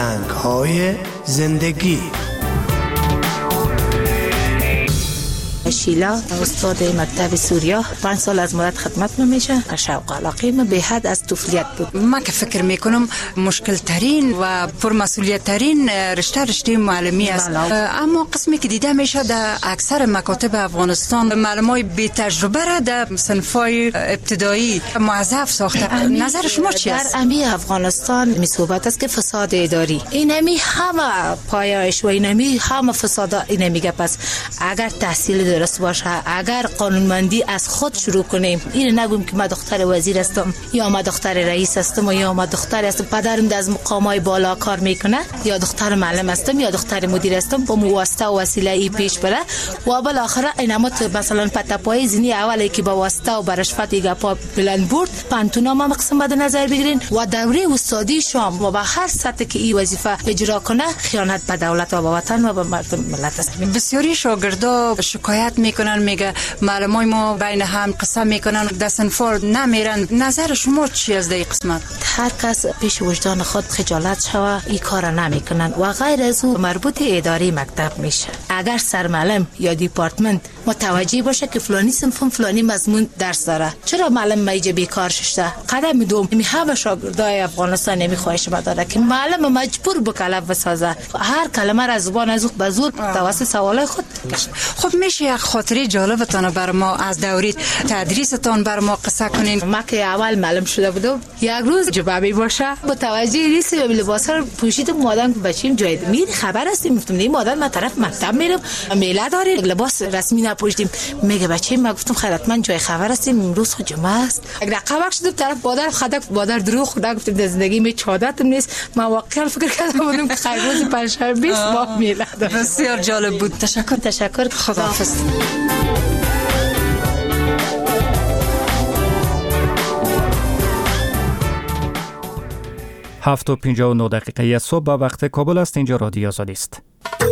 رنگ‌های زندگی. شیلا استاد مکتب سوریا 5 سال از مدت خدمت میشه. شوق علاقه من به حد از طفولیت بود. من که فکر میکنم مشکل ترین و پرمسئولیت ترین رشته معلمی است. اما قسمی که دیده میشه در اکثر مکاتب افغانستان معلمای بی تجربه را در صنفای ابتدایی موظف ساخته. نظر شما چی است؟ در امی افغانستان می صحبت است که فساد اداری اینمی همه پایه‌اش و اینمی همه فساد اینمی گپ است. اگر تحصیل درست باشه، اگر قانونمندی از خود شروع کنیم، این نگویم که من دختر وزیر هستم یا من دختر رئیس هستم یا من دختر هستم پدرم از مقامای بالا کار میکنه یا دختر معلم هستم یا دختر مدیر هستم، با واسطه و وسیله ای پیش بره و بالاخره اینمت مثلا پتاپای زنی اولی که با واسطه و برشفت گپا بلند برد پنتونام مقسم بده نظر بگیرین و دوره استادی شام و به هر سطح که این وظیفه اجرا کنه خیانت به دولت و به وطن و به مردم ملت است. بسیاری شاگردا شکایت میکنن، میگه معلمای ما بین هم قسم میکنن در صنفا نمیرن. نظر شما چی از این قسمت؟ هر کس پیش وجدان خود خجالت شوه این کار نمیکنن و غیر از او مربوط اداره مکتب میشه. اگر سرمعلم یا دیپارتمنت متوجه باشه که فلانی صنف فلانی مضمون درس داره، چرا معلم میجه بیکار شده؟ قدم دوم همه شاگردای افغانستان نمیخواهش داره که معلم مجبور به کلمه بسازه، هر کلمه را زبان از به زور توسط سوالای خود کشه. خب میشه یک خاطره جالبتان بر ما از دوره تدریستان بر ما قصه کنین؟ ما که اول معلم شده بودم، یک روز جبابی باشه متوجه نیست لباس رو پوشیدم، مادام بچیم جای میری خبر هستیم گفتم این مادام ما طرف مکتب میرم میله داره لباس رسمی نپوشیدیم. میگه بچه ما گفتم خیرت من جای خبر هستیم امروز خود جمعه است. اگر رقبک شدم طرف مادر خدک مادر دروغ خدا گفتم در زندگی می چادتم نیست. ما واقعا فکر کردم بودم که خیر روز پنجشنبه 20 ماه میله داره. بسیار جالب بود. تشکر. خداحافظ. 7:59 صبح به وقت کابل است. اینجا رادیو آزادی است.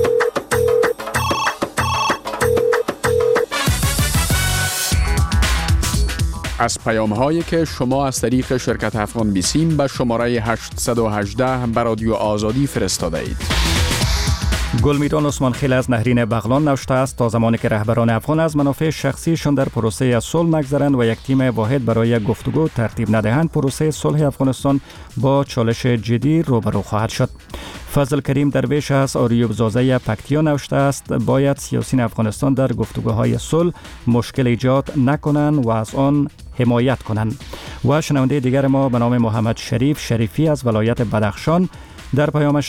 از پیام‌هایی که شما از طریق شرکت افغان بیسیم به شماره 818 به رادیو آزادی فرستاده اید. گلمیران عثمان خیل از نهرین بغلان نوشته است تا زمانی که رهبران افغان از منافع شخصیشان در پروسه صلح نگذرند و یک تیم واحد برای گفتگو ترتیب ندهند، پروسه صلح افغانستان با چالش جدی روبرو خواهد شد. فضل کریم درویش از آریوب زازه پکتیا نوشته است باید سیاسیون افغانستان در گفتگوهای صلح مشکل ایجاد نکنند و از آن حمایت کنند. و شنونده دیگر ما به نام محمد شریفی از ولایت بدخشان در پیامش